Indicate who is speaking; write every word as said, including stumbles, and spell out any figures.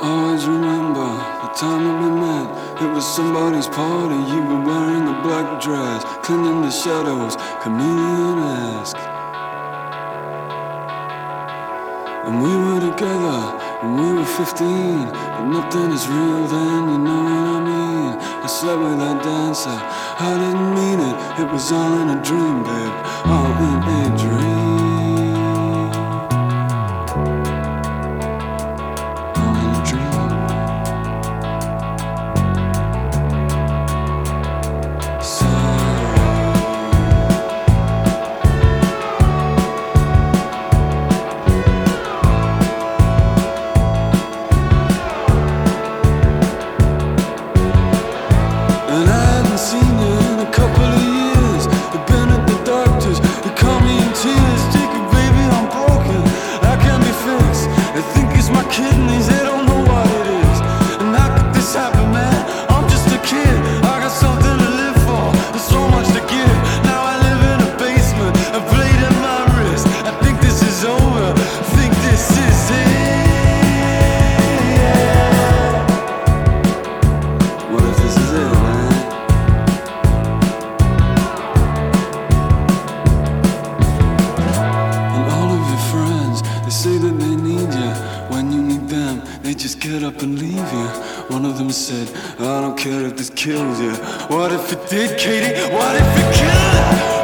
Speaker 1: always remember the time that we met. It was somebody's party. You were wearing a black dress, cleaning the shadows, chameleon-esque. And we were together when we were fifteen, but nothing is real then, you know what I mean. I slept with that dancer, I didn't mean it. It was all in a dream, babe, all in a dream. Kidneys, they don't know what it is. And how could this happen, man? I'm just a kid, I got something to live for, there's so much to give. Now I live in a basement, a blade in my wrist. I think this is over, I think this is it, yeah. What if this is it, man? And all of your friends, they say that they need you. When you need them, they just get up and leave you. One of them said, I don't care if this kills you. What if it did, Katie? What if it killed her?